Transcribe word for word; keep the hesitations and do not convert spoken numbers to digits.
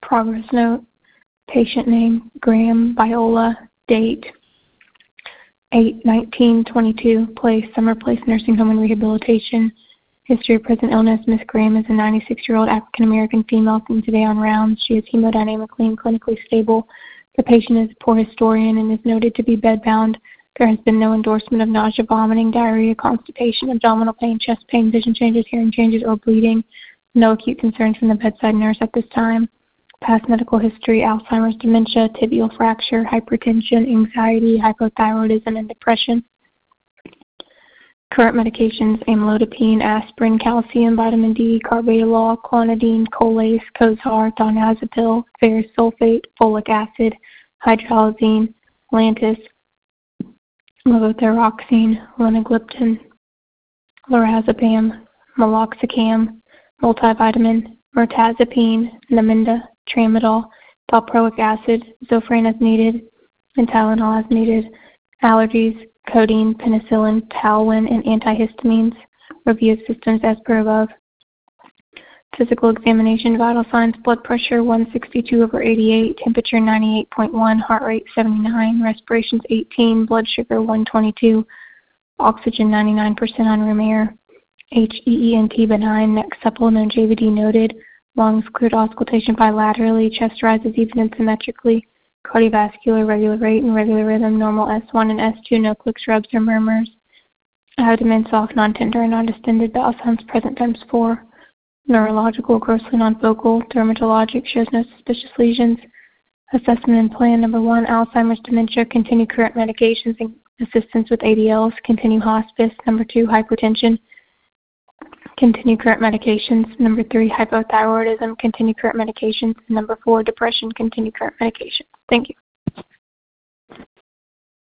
Progress note. Patient name, Graham Viola. Date, eight nineteen twenty-two. Place, Summer Place Nursing Home and Rehabilitation. History of present illness. Miz Graham is a ninety-six-year-old African-American female seen today on rounds. She is hemodynamically and clinically stable. The patient is a poor historian and is noted to be bedbound. There has been no endorsement of nausea, vomiting, diarrhea, constipation, abdominal pain, chest pain, vision changes, hearing changes, or bleeding. No acute concerns from the bedside nurse at this time. Past medical history, Alzheimer's, dementia, tibial fracture, hypertension, anxiety, hypothyroidism, and depression. Current medications, amlodipine, aspirin, calcium, vitamin D, carvedilol, clonidine, Colace, Cozar, donazepam, ferrous sulfate, folic acid, hydralazine, Lantus, levothyroxine, linagliptin, lorazepam, meloxicam, multivitamin, mirtazapine, Namenda, tramadol, valproic acid, Zofran as needed, and Tylenol as needed. Allergies, codeine, penicillin, Talwin, and antihistamines. Review of systems as per above. Physical examination, vital signs, blood pressure one sixty-two over eighty-eight, temperature ninety-eight point one, heart rate seventy-nine, respirations eighteen, blood sugar one twenty-two, oxygen ninety-nine percent on room air. H E E N T benign, neck supple, no J V D noted. Lungs cleared, auscultation bilaterally, chest rises even and symmetrically. Cardiovascular, regular rate and regular rhythm, normal S one and S two, no clicks, rubs, or murmurs. Abdomen soft, non-tender, and non-distended, bowel sounds present times four. Neurological, grossly non-focal, dermatologic, shows no suspicious lesions. Assessment and plan, number one, Alzheimer's, dementia, continue current medications and assistance with A D Ls, continue hospice. Number two, hypertension, continue current medications. Number three, hypothyroidism, continue current medications. Number four, depression, continue current medications. Thank you.